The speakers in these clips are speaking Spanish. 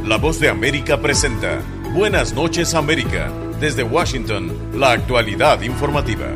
La Voz de América presenta Buenas noches América. Desde Washington, la actualidad informativa.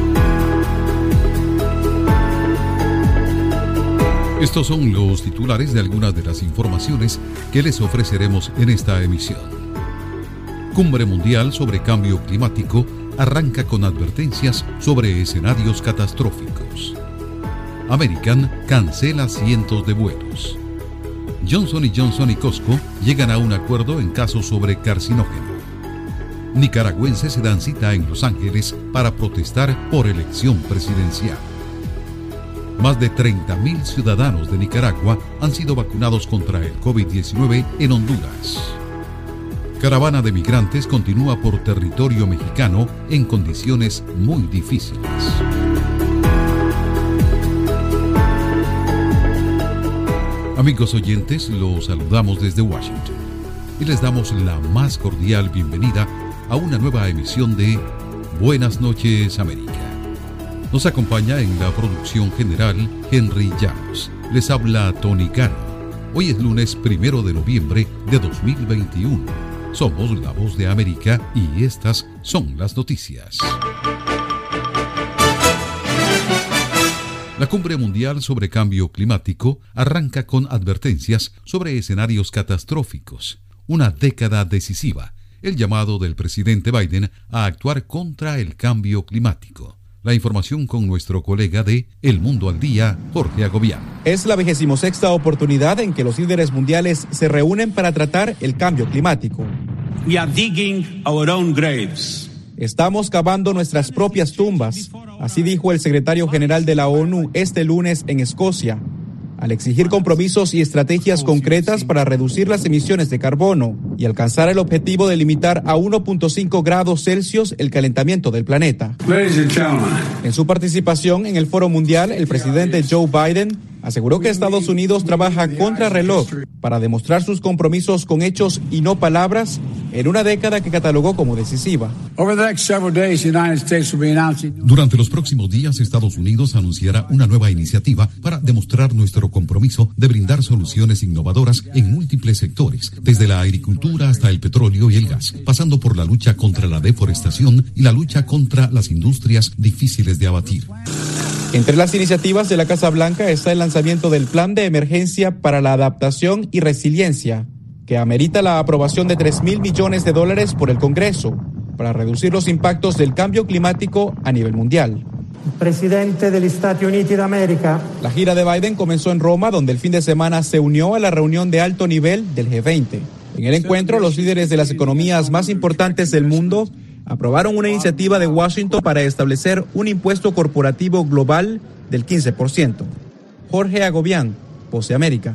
Estos son los titulares de algunas de las informaciones que les ofreceremos en esta emisión. Cumbre Mundial sobre Cambio Climático arranca con advertencias sobre escenarios catastróficos. American cancela cientos de vuelos. Johnson & Johnson y Costco llegan a un acuerdo en casos sobre carcinógeno. Nicaragüenses se dan cita en Los Ángeles para protestar por elección presidencial. Más de 30.000 ciudadanos de Nicaragua han sido vacunados contra el COVID-19 en Honduras. Caravana de migrantes continúa por territorio mexicano en condiciones muy difíciles. Amigos oyentes, los saludamos desde Washington y les damos la más cordial bienvenida a una nueva emisión de Buenas noches América. Nos acompaña en la producción general Henry Llanos. Les habla Tony Cano. Hoy es lunes 1 de noviembre de 2021. Somos La Voz de América y estas son las noticias. La Cumbre Mundial sobre Cambio Climático arranca con advertencias sobre escenarios catastróficos. Una década decisiva. El llamado del presidente Biden a actuar contra el cambio climático. La información con nuestro colega de El Mundo al Día, Jorge Agobián. Es la 26ª oportunidad en que los líderes mundiales se reúnen para tratar el cambio climático. We are digging our own graves. Estamos cavando nuestras propias tumbas, así dijo el secretario general de la ONU este lunes en Escocia, al exigir compromisos y estrategias concretas para reducir las emisiones de carbono y alcanzar el objetivo de limitar a 1.5 grados Celsius el calentamiento del planeta. En su participación en el Foro Mundial, el presidente Joe Biden aseguró que Estados Unidos trabaja contra reloj para demostrar sus compromisos con hechos y no palabras en una década que catalogó como decisiva. Durante los próximos días, Estados Unidos anunciará una nueva iniciativa para demostrar nuestro compromiso de brindar soluciones innovadoras en múltiples sectores, desde la agricultura hasta el petróleo y el gas, pasando por la lucha contra la deforestación y la lucha contra las industrias difíciles de abatir. Entre las iniciativas de la Casa Blanca está el lanzamiento del Plan de Emergencia para la Adaptación y Resiliencia, que amerita la aprobación de $3,000 millones por el Congreso para reducir los impactos del cambio climático a nivel mundial. Presidente de los Estados Unidos de América. La gira de Biden comenzó en Roma, donde el fin de semana se unió a la reunión de alto nivel del G20. En el encuentro, los líderes de las economías más importantes del mundo aprobaron una iniciativa de Washington para establecer un impuesto corporativo global del 15%. Jorge Agobián, Voz de América.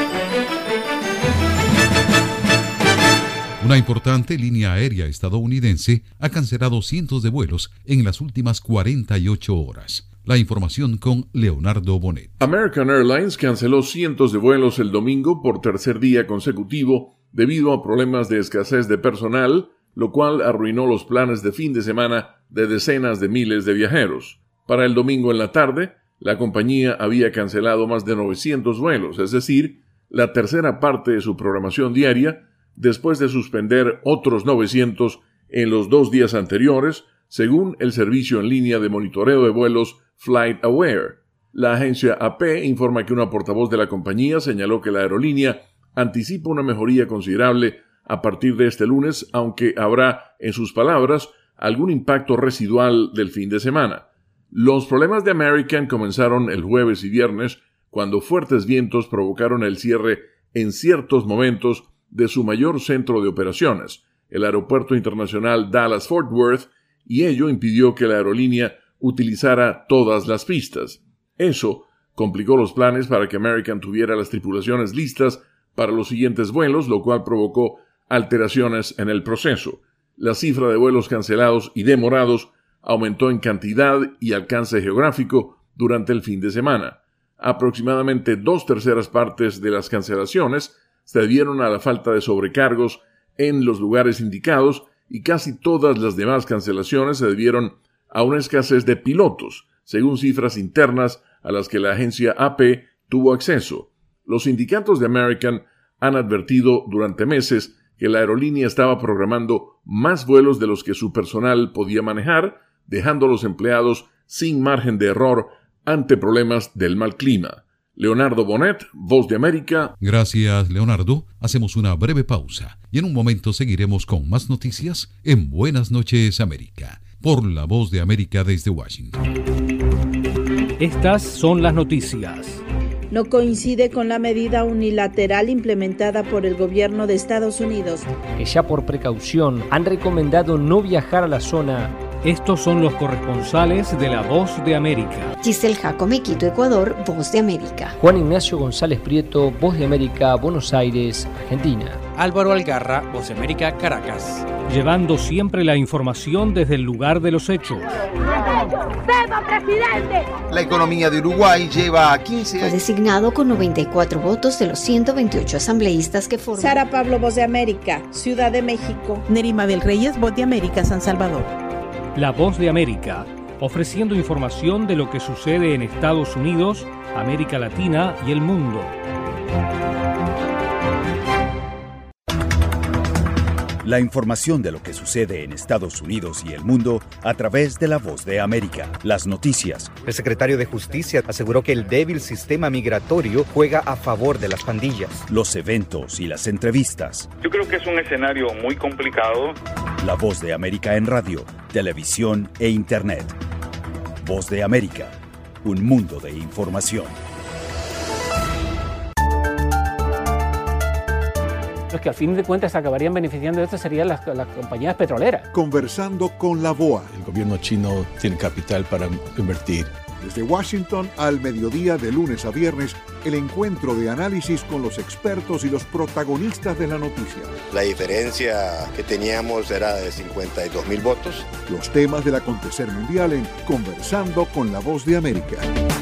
Una importante línea aérea estadounidense ha cancelado cientos de vuelos en las últimas 48 horas. La información con Leonardo Bonet. American Airlines canceló cientos de vuelos el domingo por tercer día consecutivo debido a problemas de escasez de personal, lo cual arruinó los planes de fin de semana de decenas de miles de viajeros. Para el domingo en la tarde, la compañía había cancelado más de 900 vuelos, es decir, la tercera parte de su programación diaria, después de suspender otros 900 en los 2 días anteriores, según el servicio en línea de monitoreo de vuelos FlightAware. La agencia AP informa que una portavoz de la compañía señaló que la aerolínea anticipa una mejoría considerable a partir de este lunes, aunque habrá, en sus palabras, algún impacto residual del fin de semana. Los problemas de American comenzaron el jueves y viernes, cuando fuertes vientos provocaron el cierre en ciertos momentos de su mayor centro de operaciones, el Aeropuerto Internacional Dallas-Fort Worth, y ello impidió que la aerolínea utilizara todas las pistas. Eso complicó los planes para que American tuviera las tripulaciones listas para los siguientes vuelos, lo cual provocó alteraciones en el proceso. La cifra de vuelos cancelados y demorados aumentó en cantidad y alcance geográfico durante el fin de semana. Aproximadamente 2/3 partes de las cancelaciones se debieron a la falta de sobrecargos en los lugares indicados y casi todas las demás cancelaciones se debieron a una escasez de pilotos, según cifras internas a las que la agencia AP tuvo acceso. Los sindicatos de American han advertido durante meses que la aerolínea estaba programando más vuelos de los que su personal podía manejar, dejando a los empleados sin margen de error ante problemas del mal clima. Leonardo Bonet, Voz de América. Gracias, Leonardo. Hacemos una breve pausa y en un momento seguiremos con más noticias en Buenas noches, América, por la Voz de América desde Washington. Estas son las noticias. No coincide con la medida unilateral implementada por el gobierno de Estados Unidos, que ya por precaución han recomendado no viajar a la zona. Estos son los corresponsales de la Voz de América. Giselle Jacome, Quito, Ecuador, Voz de América. Juan Ignacio González Prieto, Voz de América, Buenos Aires, Argentina. Álvaro Algarra, Voz de América, Caracas. Llevando siempre la información desde el lugar de los hechos. La economía de Uruguay lleva a 15 años. Fue designado con 94 votos de los 128 asambleístas que forman. Sara Pablo, Voz de América, Ciudad de México. Nerimabel Reyes, Voz de América, San Salvador. La Voz de América, ofreciendo información de lo que sucede en Estados Unidos, América Latina y el mundo. La información de lo que sucede en Estados Unidos y el mundo a través de la Voz de América. Las noticias. El secretario de Justicia aseguró que el débil sistema migratorio juega a favor de las pandillas. Los eventos y las entrevistas. Yo creo que es un escenario muy complicado. La Voz de América en radio, televisión e Internet. Voz de América, un mundo de información. Los que al fin de cuentas acabarían beneficiando de esto serían las compañías petroleras. Conversando con la BOA. El gobierno chino tiene capital para invertir. Desde Washington al mediodía de lunes a viernes, el encuentro de análisis con los expertos y los protagonistas de la noticia. La diferencia que teníamos era de 52,000 votos. Los temas del acontecer mundial en Conversando con la Voz de América.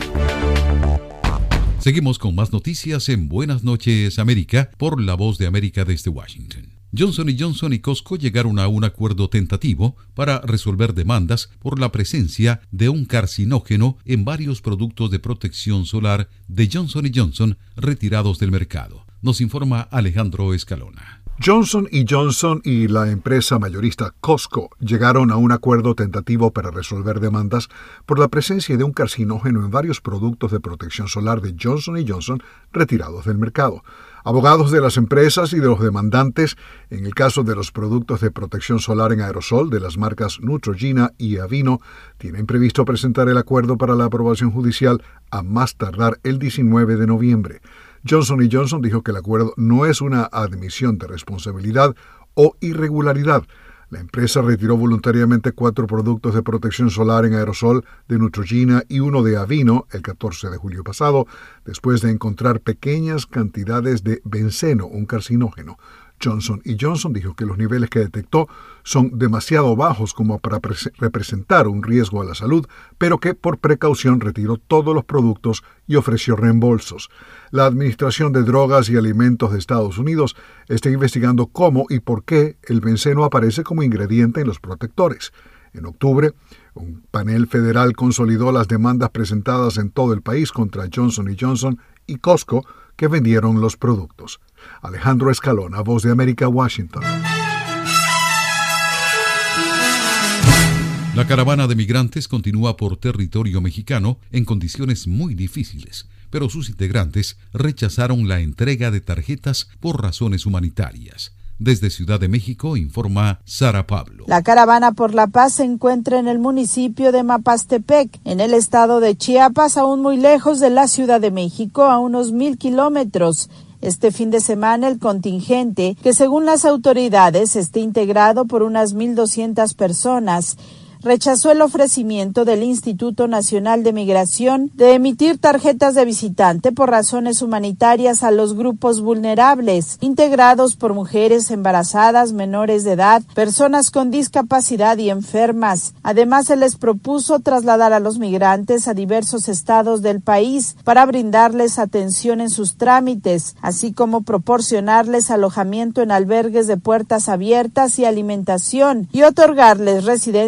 Seguimos con más noticias en Buenas noches, América, por la Voz de América desde Washington. Johnson & Johnson y Costco llegaron a un acuerdo tentativo para resolver demandas por la presencia de un carcinógeno en varios productos de protección solar de Johnson & Johnson retirados del mercado. Nos informa Alejandro Escalona. Johnson & Johnson y la empresa mayorista Costco llegaron a un acuerdo tentativo para resolver demandas por la presencia de un carcinógeno en varios productos de protección solar de Johnson & Johnson retirados del mercado. Abogados de las empresas y de los demandantes, en el caso de los productos de protección solar en aerosol de las marcas Neutrogena y Aveeno, tienen previsto presentar el acuerdo para la aprobación judicial a más tardar el 19 de noviembre. Johnson & Johnson dijo que el acuerdo no es una admisión de responsabilidad o irregularidad. La empresa retiró voluntariamente 4 productos de protección solar en aerosol de Neutrogena y uno de Aveeno el 14 de julio pasado, después de encontrar pequeñas cantidades de benceno, un carcinógeno. Johnson & Johnson dijo que los niveles que detectó son demasiado bajos como para representar un riesgo a la salud, pero que por precaución retiró todos los productos y ofreció reembolsos. La Administración de Drogas y Alimentos de Estados Unidos está investigando cómo y por qué el benceno aparece como ingrediente en los protectores. En octubre, un panel federal consolidó las demandas presentadas en todo el país contra Johnson & Johnson y Costco que vendieron los productos. Alejandro Escalona, Voz de América, Washington. La caravana de migrantes continúa por territorio mexicano en condiciones muy difíciles, pero sus integrantes rechazaron la entrega de tarjetas por razones humanitarias. Desde Ciudad de México informa Sara Pablo. La caravana por la paz se encuentra en el municipio de Mapastepec, en el estado de Chiapas, aún muy lejos de la Ciudad de México, a unos 1,000 kilómetros. Este fin de semana el contingente, que según las autoridades está integrado por unas 1,200 personas, rechazó el ofrecimiento del Instituto Nacional de Migración de emitir tarjetas de visitante por razones humanitarias a los grupos vulnerables, integrados por mujeres embarazadas, menores de edad, personas con discapacidad y enfermas. Además, se les propuso trasladar a los migrantes a diversos estados del país para brindarles atención en sus trámites, así como proporcionarles alojamiento en albergues de puertas abiertas y alimentación, y otorgarles residencia permanente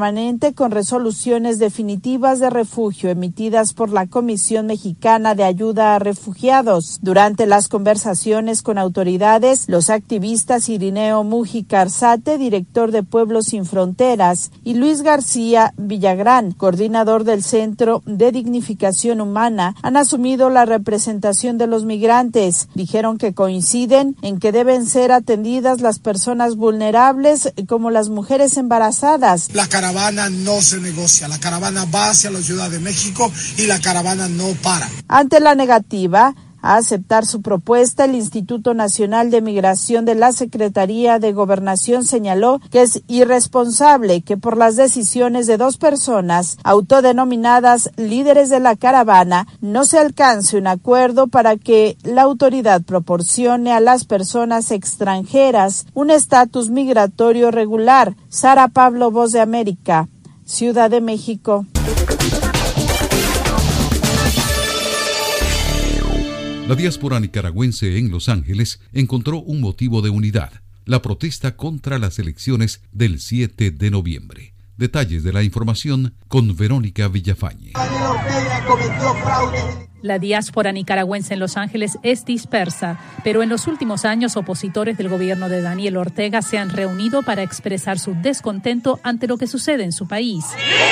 permanente con resoluciones definitivas de refugio emitidas por la Comisión Mexicana de Ayuda a Refugiados. Durante las conversaciones con autoridades, los activistas Irineo Mújica Arzate, director de Pueblos Sin Fronteras, y Luis García Villagrán, coordinador del Centro de Dignificación Humana, han asumido la representación de los migrantes. Dijeron que coinciden en que deben ser atendidas las personas vulnerables como las mujeres embarazadas. La caravana no se negocia, la caravana va hacia la Ciudad de México y la caravana no para. Ante la negativa a aceptar su propuesta, el Instituto Nacional de Migración de la Secretaría de Gobernación señaló que es irresponsable que por las decisiones de dos personas autodenominadas líderes de la caravana no se alcance un acuerdo para que la autoridad proporcione a las personas extranjeras un estatus migratorio regular. Sara Pablo, Voz de América, Ciudad de México. La diáspora nicaragüense en Los Ángeles encontró un motivo de unidad: la protesta contra las elecciones del 7 de noviembre. Detalles de la información con Verónica Villafañe. La diáspora nicaragüense en Los Ángeles es dispersa, pero en los últimos años opositores del gobierno de Daniel Ortega se han reunido para expresar su descontento ante lo que sucede en su país.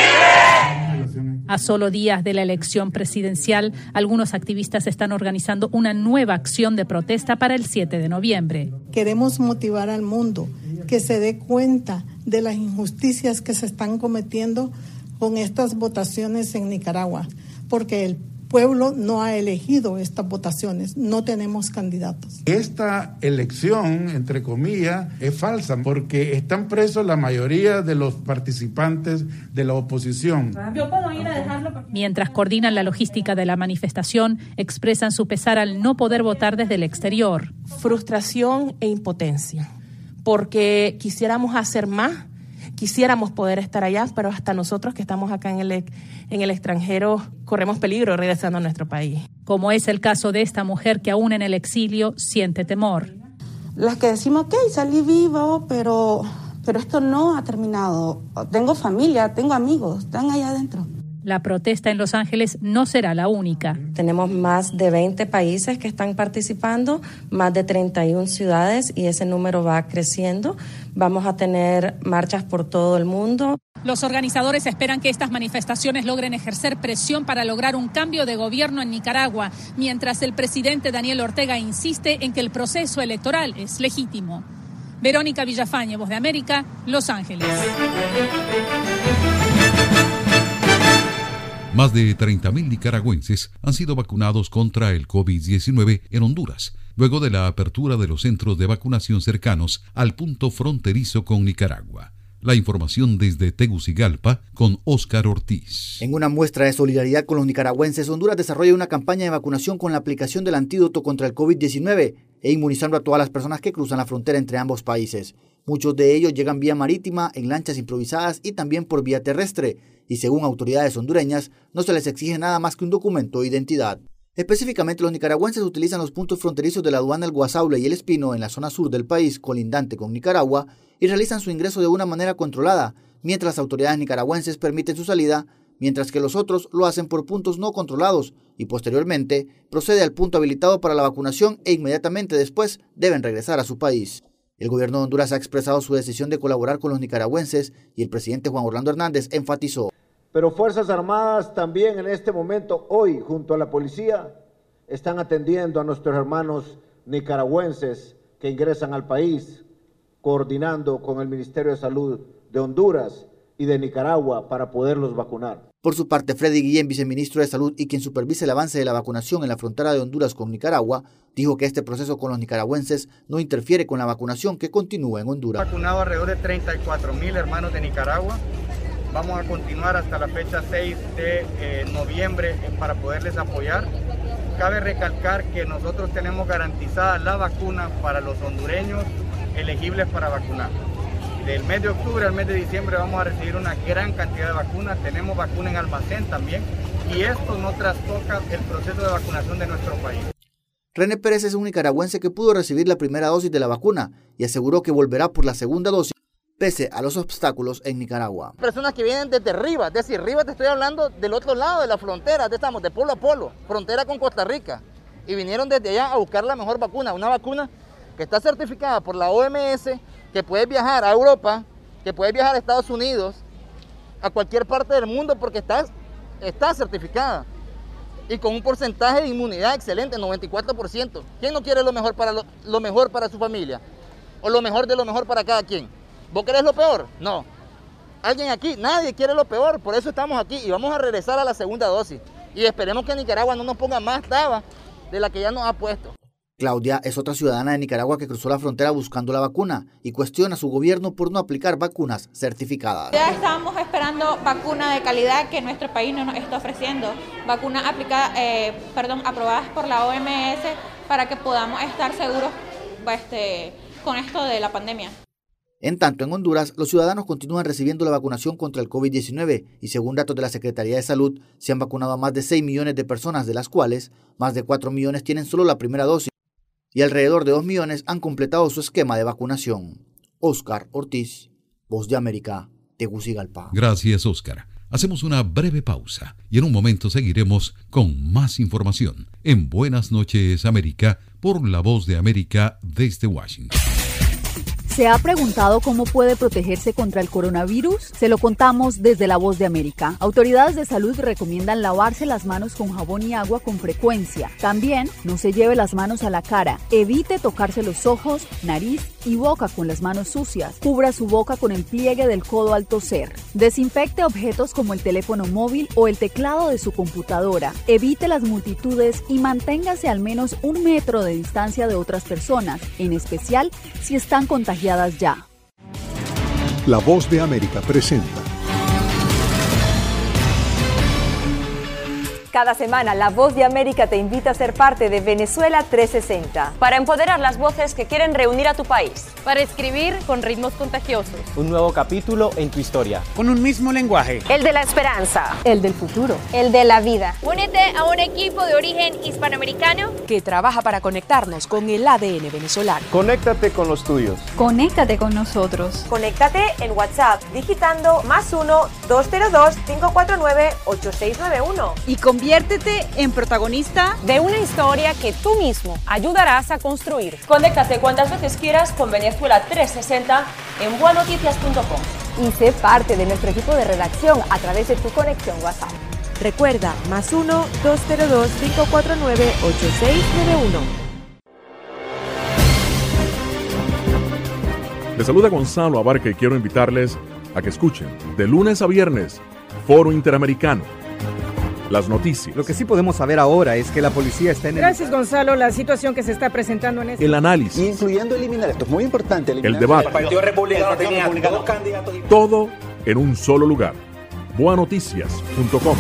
A solo días de la elección presidencial, algunos activistas están organizando una nueva acción de protesta para el 7 de noviembre. Queremos motivar al mundo que se dé cuenta de las injusticias que se están cometiendo con estas votaciones en Nicaragua, porque el pueblo no ha elegido estas votaciones, no tenemos candidatos. Esta elección, entre comillas, es falsa porque están presos la mayoría de los participantes de la oposición. Mientras coordinan la logística de la manifestación, expresan su pesar al no poder votar desde el exterior. Frustración e impotencia, porque quisiéramos hacer más. Quisiéramos poder estar allá, pero hasta nosotros que estamos acá en el extranjero corremos peligro regresando a nuestro país. Como es el caso de esta mujer que aún en el exilio siente temor. Las que decimos, ok, salí vivo, pero esto no ha terminado. Tengo familia, tengo amigos, están allá adentro. La protesta en Los Ángeles no será la única. Tenemos más de 20 países que están participando, más de 31 ciudades, y ese número va creciendo. Vamos a tener marchas por todo el mundo. Los organizadores esperan que estas manifestaciones logren ejercer presión para lograr un cambio de gobierno en Nicaragua, mientras el presidente Daniel Ortega insiste en que el proceso electoral es legítimo. Verónica Villafañe, Voz de América, Los Ángeles. Más de 30.000 nicaragüenses han sido vacunados contra el COVID-19 en Honduras, luego de la apertura de los centros de vacunación cercanos al punto fronterizo con Nicaragua. La información desde Tegucigalpa con Óscar Ortiz. En una muestra de solidaridad con los nicaragüenses, Honduras desarrolla una campaña de vacunación con la aplicación del antídoto contra el COVID-19 e inmunizando a todas las personas que cruzan la frontera entre ambos países. Muchos de ellos llegan vía marítima, en lanchas improvisadas y también por vía terrestre, y según autoridades hondureñas, no se les exige nada más que un documento de identidad. Específicamente, los nicaragüenses utilizan los puntos fronterizos de la aduana El Guasaule y El Espino en la zona sur del país, colindante con Nicaragua, y realizan su ingreso de una manera controlada, mientras las autoridades nicaragüenses permiten su salida, mientras que los otros lo hacen por puntos no controlados y posteriormente procede al punto habilitado para la vacunación e inmediatamente después deben regresar a su país. El gobierno de Honduras ha expresado su decisión de colaborar con los nicaragüenses y el presidente Juan Orlando Hernández enfatizó: pero Fuerzas Armadas también en este momento, hoy, junto a la policía, están atendiendo a nuestros hermanos nicaragüenses que ingresan al país, coordinando con el Ministerio de Salud de Honduras y de Nicaragua para poderlos vacunar. Por su parte, Freddy Guillén, viceministro de Salud y quien supervisa el avance de la vacunación en la frontera de Honduras con Nicaragua, dijo que este proceso con los nicaragüenses no interfiere con la vacunación que continúa en Honduras. Vacunado alrededor de 34,000 hermanos de Nicaragua. Vamos a continuar hasta la fecha 6 de noviembre para poderles apoyar. Cabe recalcar que nosotros tenemos garantizada la vacuna para los hondureños elegibles para vacunar. Del mes de octubre al mes de diciembre vamos a recibir una gran cantidad de vacunas. Tenemos vacuna en almacén también y esto no trastoca el proceso de vacunación de nuestro país. René Pérez es un nicaragüense que pudo recibir la primera dosis de la vacuna y aseguró que volverá por la segunda dosis. pese a los obstáculos en Nicaragua. Personas que vienen desde Rivas, es decir, Rivas te estoy hablando del otro lado de la frontera, estamos de polo a polo, frontera con Costa Rica, y vinieron desde allá a buscar la mejor vacuna, una vacuna que está certificada por la OMS, que puede viajar a Europa, que puede viajar a Estados Unidos, a cualquier parte del mundo porque está certificada y con un porcentaje de inmunidad excelente, 94%. ¿Quién no quiere lo mejor para su familia? ¿O lo mejor de lo mejor para cada quien? ¿Vos querés lo peor? No. ¿Alguien aquí? Nadie quiere lo peor, por eso estamos aquí y vamos a regresar a la segunda dosis. Y esperemos que Nicaragua no nos ponga más trabas de la que ya nos ha puesto. Claudia es otra ciudadana de Nicaragua que cruzó la frontera buscando la vacuna y cuestiona a su gobierno por no aplicar vacunas certificadas. Ya estábamos esperando vacuna de calidad que nuestro país no nos está ofreciendo, vacunas aprobadas por la OMS para que podamos estar seguros con esto de la pandemia. En tanto, en Honduras, los ciudadanos continúan recibiendo la vacunación contra el COVID-19 y según datos de la Secretaría de Salud, se han vacunado a más de 6 millones de personas, de las cuales más de 4 millones tienen solo la primera dosis y alrededor de 2 millones han completado su esquema de vacunación. Óscar Ortiz, Voz de América, Tegucigalpa. Gracias, Óscar. Hacemos una breve pausa y en un momento seguiremos con más información en Buenas noches, América, por la Voz de América desde Washington. ¿Se ha preguntado cómo puede protegerse contra el coronavirus? Se lo contamos desde La Voz de América. Autoridades de salud recomiendan lavarse las manos con jabón y agua con frecuencia. También no se lleve las manos a la cara. Evite tocarse los ojos, nariz y boca con las manos sucias. Cubra su boca con el pliegue del codo al toser. Desinfecte objetos como el teléfono móvil o el teclado de su computadora. Evite las multitudes y manténgase al menos 1 metro de distancia de otras personas, en especial si están contagiadas ya. La Voz de América presenta. Cada semana, La Voz de América te invita a ser parte de Venezuela 360. Para empoderar las voces que quieren reunir a tu país. Para escribir con ritmos contagiosos. Un nuevo capítulo en tu historia. Con un mismo lenguaje. El de la esperanza. El del futuro. El de la vida. Únete a un equipo de origen hispanoamericano que trabaja para conectarnos con el ADN venezolano. Conéctate con los tuyos. Conéctate con nosotros. Conéctate en WhatsApp digitando +1 202 549 8691. Y conviértete en protagonista de una historia que tú mismo ayudarás a construir. Conéctate cuantas veces quieras con Venezuela 360 en buenoticias.com. Y sé parte de nuestro equipo de redacción a través de tu conexión WhatsApp. Recuerda, +1 202 549 8691. Les saluda Gonzalo Abarca y quiero invitarles a que escuchen de lunes a viernes Foro Interamericano. Las noticias. Lo que sí podemos saber ahora es que la policía está en Gracias, Gonzalo. La situación que se está presentando en el análisis. Incluyendo eliminar, esto es muy importante. El debate. El Partido Republicano tenía 2 candidatos. Todo en un solo lugar. Buenoticias.com.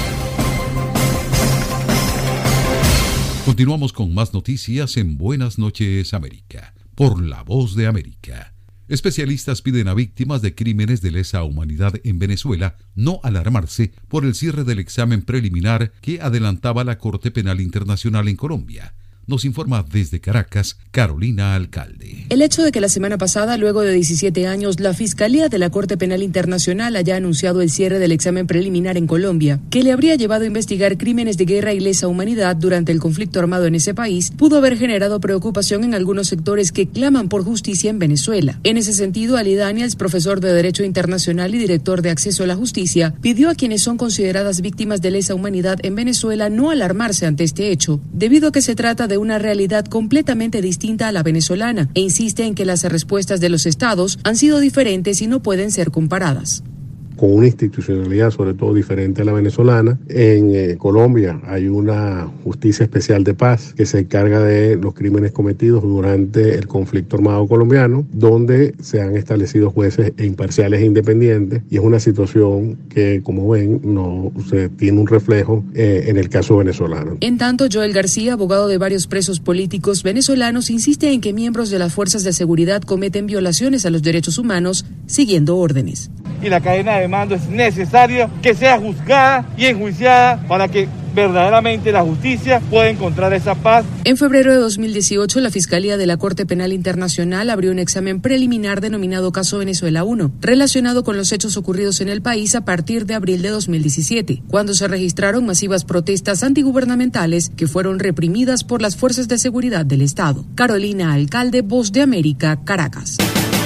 Continuamos con más noticias en Buenas noches, América, por la Voz de América. Especialistas piden a víctimas de crímenes de lesa humanidad en Venezuela no alarmarse por el cierre del examen preliminar que adelantaba la Corte Penal Internacional en Colombia. Nos informa desde Caracas, Carolina Alcalde. El hecho de que la semana pasada, luego de 17 años, la Fiscalía de la Corte Penal Internacional haya anunciado el cierre del examen preliminar en Colombia, que le habría llevado a investigar crímenes de guerra y lesa humanidad durante el conflicto armado en ese país, pudo haber generado preocupación en algunos sectores que claman por justicia en Venezuela. En ese sentido, Ali Daniels, profesor de Derecho Internacional y director de Acceso a la Justicia, pidió a quienes son consideradas víctimas de lesa humanidad en Venezuela no alarmarse ante este hecho, debido a que se trata de una realidad completamente distinta a la venezolana e insiste en que las respuestas de los estados han sido diferentes y no pueden ser comparadas. Con una institucionalidad sobre todo diferente a la venezolana. En Colombia hay una justicia especial de paz que se encarga de los crímenes cometidos durante el conflicto armado colombiano, donde se han establecido jueces imparciales e independientes, y es una situación que, como ven, no se tiene un reflejo en el caso venezolano. En tanto, Joel García, abogado de varios presos políticos venezolanos, insiste en que miembros de las fuerzas de seguridad cometen violaciones a los derechos humanos siguiendo órdenes. Y la cadena de mando es necesaria que sea juzgada y enjuiciada para que verdaderamente la justicia pueda encontrar esa paz. En febrero de 2018, la Fiscalía de la Corte Penal Internacional abrió un examen preliminar denominado Caso Venezuela 1, relacionado con los hechos ocurridos en el país a partir de abril de 2017, cuando se registraron masivas protestas antigubernamentales que fueron reprimidas por las fuerzas de seguridad del Estado. Carolina Alcalde, Voz de América, Caracas.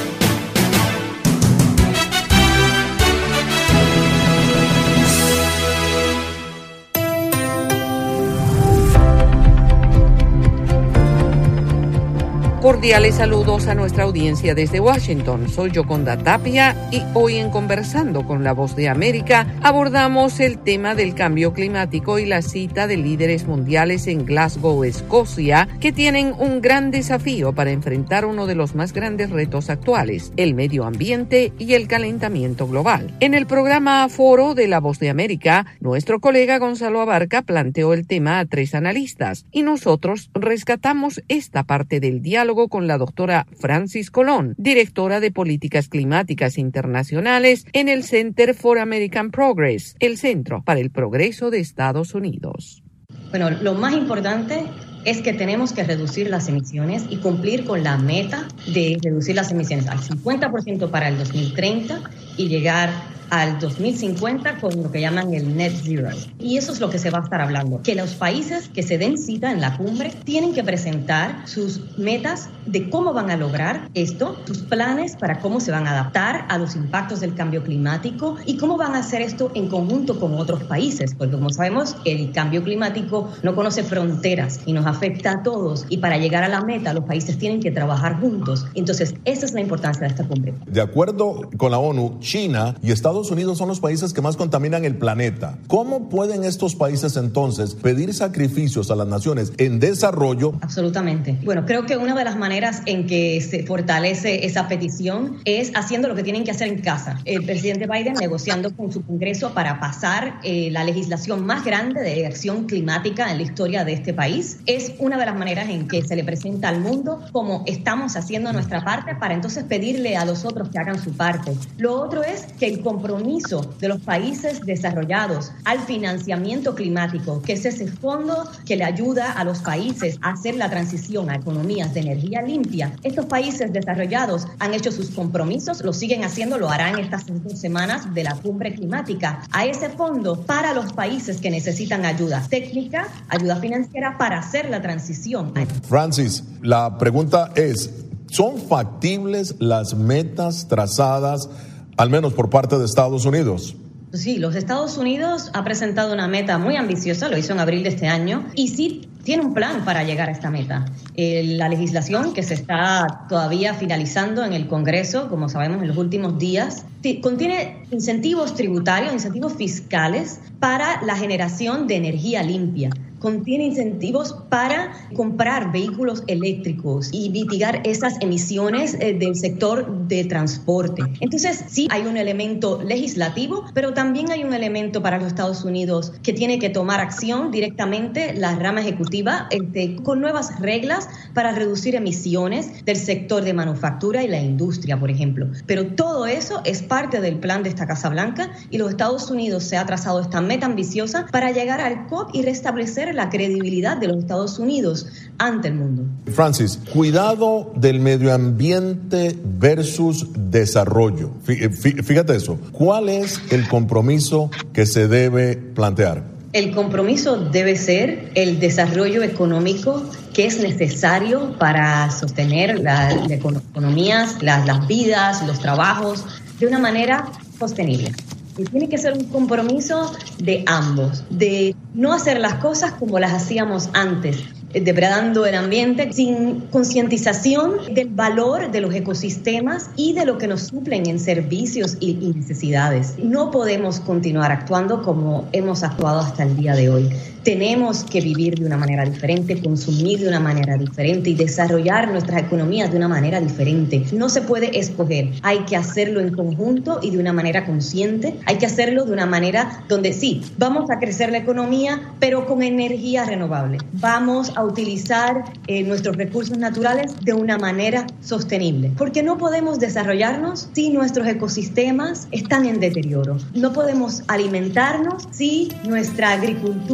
Cordiales saludos a nuestra audiencia desde Washington. Soy Yoconda Tapia y hoy en Conversando con la Voz de América abordamos el tema del cambio climático y la cita de líderes mundiales en Glasgow, Escocia, que tienen un gran desafío para enfrentar uno de los más grandes retos actuales, el medio ambiente y el calentamiento global. En el programa Foro de la Voz de América, nuestro colega Gonzalo Abarca planteó el tema a 3 analistas y nosotros rescatamos esta parte del diálogo con la doctora Francis Colón, directora de Políticas Climáticas Internacionales en el Center for American Progress, el Centro para el Progreso de Estados Unidos. Bueno, lo más importante es que tenemos que reducir las emisiones y cumplir con la meta de reducir las emisiones al 50% para el 2030 y llegar al 2050 con lo que llaman el net zero. Y eso es lo que se va a estar hablando, que los países que se den cita en la cumbre tienen que presentar sus metas de cómo van a lograr esto, sus planes para cómo se van a adaptar a los impactos del cambio climático y cómo van a hacer esto en conjunto con otros países, porque como sabemos el cambio climático no conoce fronteras y nos afecta a todos, y para llegar a la meta los países tienen que trabajar juntos. Entonces esa es la importancia de esta cumbre. De acuerdo con la ONU, China y Estados Unidos son los países que más contaminan el planeta. ¿Cómo pueden estos países entonces pedir sacrificios a las naciones en desarrollo? Absolutamente. Bueno, creo que una de las maneras en que se fortalece esa petición es haciendo lo que tienen que hacer en casa. El presidente Biden negociando con su Congreso para pasar la legislación más grande de acción climática en la historia de este país. Es una de las maneras en que se le presenta al mundo cómo estamos haciendo nuestra parte para entonces pedirle a los otros que hagan su parte. Lo otro es que el compromiso de los países desarrollados al financiamiento climático, que es ese fondo que le ayuda a los países a hacer la transición a economías de energía limpia. Estos países desarrollados han hecho sus compromisos, lo siguen haciendo, lo harán estas 2 semanas de la cumbre climática, a ese fondo para los países que necesitan ayuda técnica, ayuda financiera para hacer la transición. Francis, la pregunta es, ¿son factibles las metas trazadas al menos por parte de Estados Unidos? Sí, los Estados Unidos ha presentado una meta muy ambiciosa, lo hizo en abril de este año, y sí tiene un plan para llegar a esta meta. La legislación que se está todavía finalizando en el Congreso, como sabemos en los últimos días, contiene incentivos tributarios, incentivos fiscales para la generación de energía limpia. Contiene incentivos para comprar vehículos eléctricos y mitigar esas emisiones del sector de transporte. Entonces, sí hay un elemento legislativo, pero también hay un elemento para los Estados Unidos que tiene que tomar acción directamente la rama ejecutiva con nuevas reglas para reducir emisiones del sector de manufactura y la industria, por ejemplo. Pero todo eso es parte del plan de esta Casa Blanca y los Estados Unidos se ha trazado esta meta ambiciosa para llegar al COP y restablecer la credibilidad de los Estados Unidos ante el mundo. Francis, cuidado del medio ambiente versus desarrollo. Fíjate eso. ¿Cuál es el compromiso que se debe plantear? El compromiso debe ser el desarrollo económico que es necesario para sostener las economías, las vidas, los trabajos de una manera sostenible. Y tiene que ser un compromiso de ambos, de no hacer las cosas como las hacíamos antes, depredando el ambiente sin concientización del valor de los ecosistemas y de lo que nos suplen en servicios y necesidades. No podemos continuar actuando como hemos actuado hasta el día de hoy. Tenemos que vivir de una manera diferente, consumir de una manera diferente y desarrollar nuestras economías de una manera diferente. No se puede escoger, hay que hacerlo en conjunto y de una manera consciente. Hay que hacerlo de una manera donde sí, vamos a crecer la economía, pero con energía renovable. Vamos a utilizar nuestros recursos naturales de una manera sostenible. Porque no podemos desarrollarnos si nuestros ecosistemas están en deterioro. No podemos alimentarnos si nuestra agricultura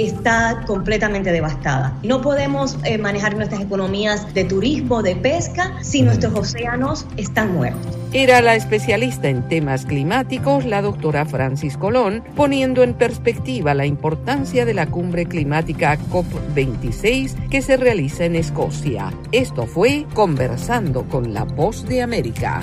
está completamente devastada. No podemos manejar nuestras economías de turismo, de pesca, si nuestros océanos están muertos. Era la especialista en temas climáticos, la doctora Francis Colón, poniendo en perspectiva la importancia de la cumbre climática COP26 que se realiza en Escocia. Esto fue Conversando con la Voz de América.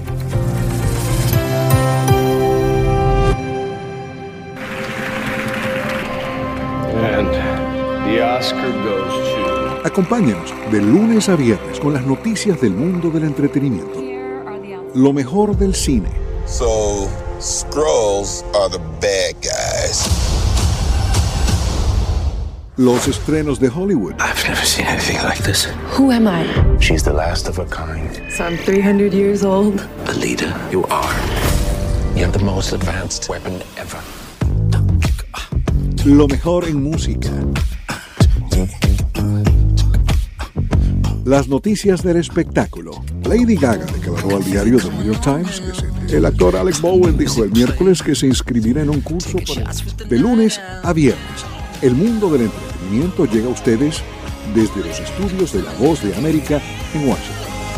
And the Oscar goes to... Acompáñenos de lunes a viernes con las noticias del mundo del entretenimiento. Lo mejor del cine. So, Skrulls are the bad guys. Los estrenos de Hollywood. I've never seen anything like this. Who am I? She's the last of a kind. So I'm 300 years old. Alita, you are. You have the most advanced weapon ever. Lo mejor en música. Las noticias del espectáculo. Lady Gaga declaró al diario The New York Times que el actor Alec Bowen dijo el miércoles que se inscribirá en un curso de lunes a viernes. El mundo del entretenimiento llega a ustedes desde los estudios de La Voz de América en Washington.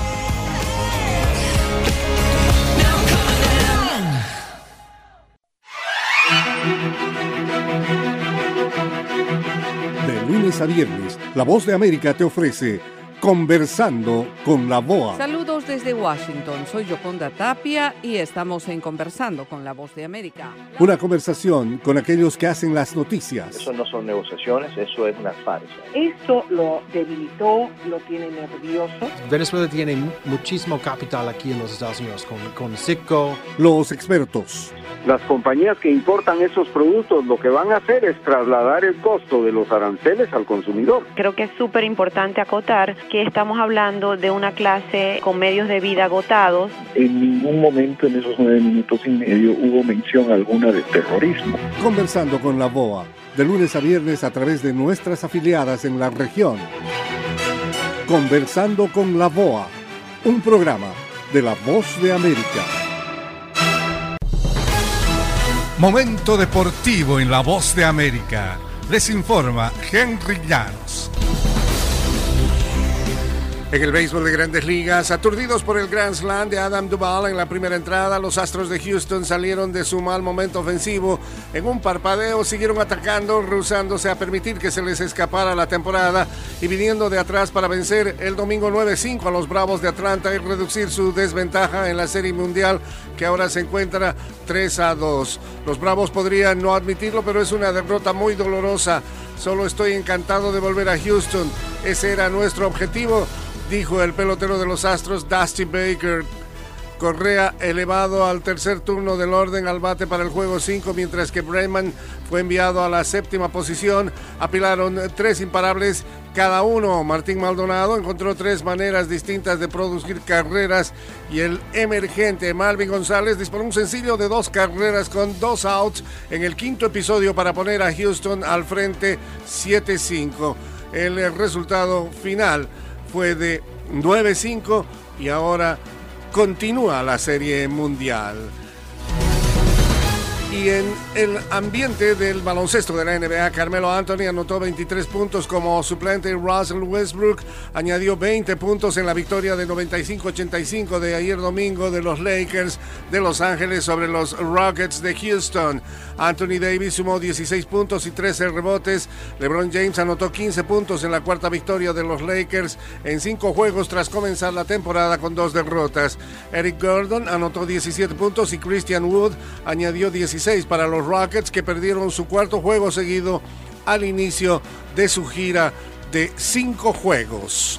De lunes a viernes, La Voz de América te ofrece Conversando con la VOA. Saludos desde Washington, soy Yoconda Tapia y estamos en Conversando con la Voz de América. Una conversación con aquellos que hacen las noticias. Eso no son negociaciones, eso es una farsa. Esto lo debilitó, lo tiene nervioso. Venezuela tiene muchísimo capital aquí en los Estados Unidos, con Citgo. Los expertos. Las compañías que importan esos productos lo que van a hacer es trasladar el costo de los aranceles al consumidor. Creo que es súper importante acotar que estamos hablando de una clase con medios de vida agotados. En ningún momento en esos 9 minutos y medio hubo mención alguna de terrorismo. Conversando con la VOA, de lunes a viernes a través de nuestras afiliadas en la región. Conversando con la VOA, un programa de La Voz de América. Momento deportivo en La Voz de América. Les informa Henry Llanos. En el béisbol de Grandes Ligas, aturdidos por el Grand Slam de Adam Duvall en la primera entrada, los Astros de Houston salieron de su mal momento ofensivo. En un parpadeo siguieron atacando, rehusándose a permitir que se les escapara la temporada y viniendo de atrás para vencer el domingo 9-5 a los Bravos de Atlanta y reducir su desventaja en la Serie Mundial, que ahora se encuentra 3-2. Los Bravos podrían no admitirlo, pero es una derrota muy dolorosa. Solo estoy encantado de volver a Houston. Ese era nuestro objetivo, dijo el pelotero de los Astros, Dusty Baker. Correa elevado al tercer turno del orden al bate para el juego 5, mientras que Bregman fue enviado a la séptima posición. Apilaron 3 imparables cada uno. Martín Maldonado encontró 3 maneras distintas de producir carreras y el emergente Malvin González disparó un sencillo de 2 carreras con 2 outs en el quinto episodio para poner a Houston al frente 7-5. El resultado final fue de 9-5 y ahora continúa la Serie Mundial. Y en el ambiente del baloncesto de la NBA, Carmelo Anthony anotó 23 puntos como suplente. Russell Westbrook añadió 20 puntos en la victoria de 95-85 de ayer domingo de los Lakers de Los Ángeles sobre los Rockets de Houston. Anthony Davis sumó 16 puntos y 13 rebotes. LeBron James anotó 15 puntos en la cuarta victoria de los Lakers en 5 juegos tras comenzar la temporada con 2 derrotas. Eric Gordon anotó 17 puntos y Christian Wood añadió 16 para los Rockets, que perdieron su cuarto juego seguido al inicio de su gira de 5 juegos.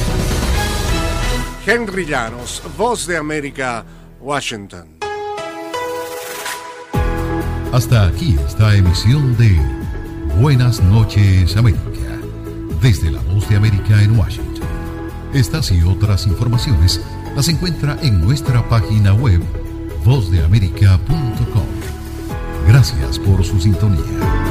Henry Llanos, Voz de América, Washington. Hasta aquí esta emisión de Buenas noches América, desde la Voz de América en Washington. Estas y otras informaciones las encuentra en nuestra página web vozdeamerica.com. Gracias por su sintonía.